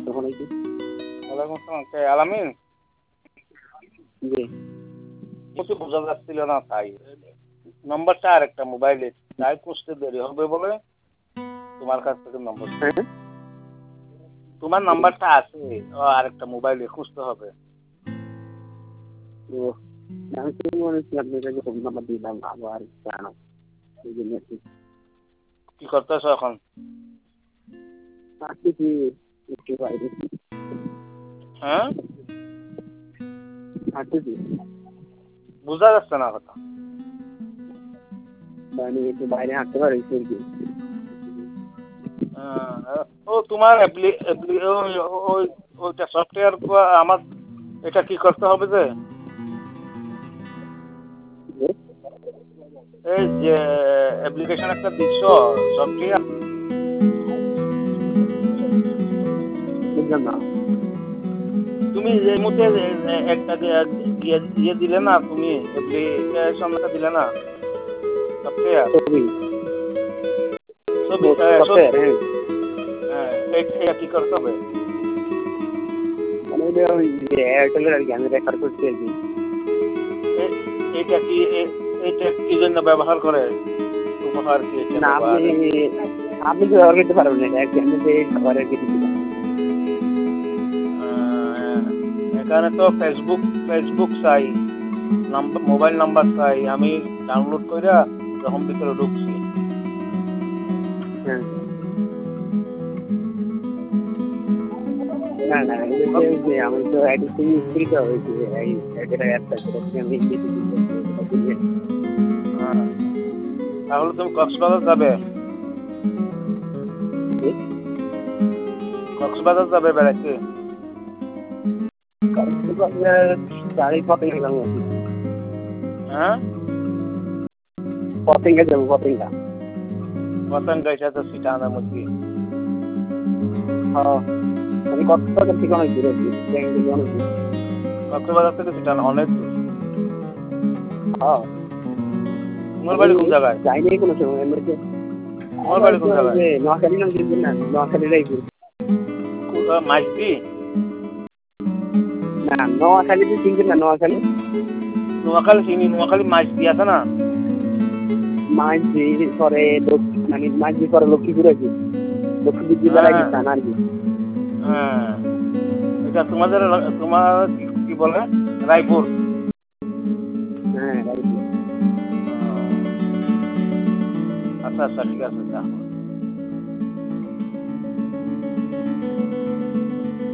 তখন এই ওয়ালাইকুম আসসালাম, কে আলামিন? জি কিছু বোঝা যাচ্ছিল না তাই। নম্বরটা আর একটা মোবাইলে তাই খুঁজতে দেরি হবে বলে তোমার কাছ থেকে নম্বর। হ্যাঁ তোমার নাম্বারটা আছে, আর একটা মোবাইলে খুঁজতে হবে। তো আমি তো মনে হচ্ছে আপনার কাছে ফোন নাম্বার দিলাম আবার জানো এই জন্য আর কি কি করতেছো এখন? আজকে কি একটু বাইরে হ্যাঁ, আজকে কি বোঝা যাচ্ছে না কথা। মানে একটু বাইরে হাঁটতে পারি আর কি ও তোমার ওইটা সফটওয়্যার আমার এটা কি করতে হবে যে যে এই যে অ্যাপ্লিকেশন একটা দিচ্ছ সফটওয়্যার, বুঝলাম না তুমি এই মুহূর্তে একটা ইয়ে দিলে না, তুমি অ্যাপ্লিকেশন একটা দিলে না সফটওয়্যার ছবি ছবি সফটওয়্যার হ্যাঁ হ্যাঁ, এটা কি করতে হবে? মানে এটা ওই যে এয়ারটেলের আর কি আমি রেফার করছি আর কি এটা কি এটা কি জন্য ব্যবহার করে? উপহার কি এটা না ব্যবহার? আপনি কি ব্যবহার করতে পারবেন না এক আমি যে খাবার আর কি দিচ্ছিলাম এখানে তো ফেসবুক চাই, নাম্বার মোবাইল নাম্বার চাই। আমি ডাউনলোড করে যখন ভিতরে ঢুকছি হ্যাঁ না না এটা যে আমি তো অ্যাডিশন ইউজ করি তো ওই যে এই এটা অ্যাপটা সেটা থেকে আমি ইংলিশে দিচ্ছি হ্যাঁ, তাহলে তুমি কক্সবাজার যাবে? কক্সবাজার যাবে বেড়াতে? গাড়ি পতেঙ্গা যাবো হ্যাঁ, পতেঙ্গা যাবো পতেঙ্গা পতঙ্গা এটা তো সিটানোর মধ্যে। আমি কক্সবাজার থেকে অনেক দূরে আছি থেকে অনেক দূর কক্সবাজার থেকে সিটানো অনেক দূর। হ্যাঁ তোমার বাড়ি কোন জায়গায়? যাইনি কোনো সময় এমনিতে তোমার বাড়ি কোন জায়গায়? নোয়াখালী নাম চিনবেন না নোয়াখালী রাইপুর মাইজদি? না নোয়াখালী তো চিনবেন না নোয়াখালী নোয়াখালী চিনি, নোয়াখালী মাইজদি আছে না? মাঝি পরে মানে মাঝি পরে লক্ষ্মীপুর আছে লক্ষ্মীপুর জেলার আর কি থানা আর কি হ্যাঁ, এটা তোমার কি বলে রায়পুর? হ্যাঁ রাইপুর আচ্ছা আচ্ছা, ঠিক আছে।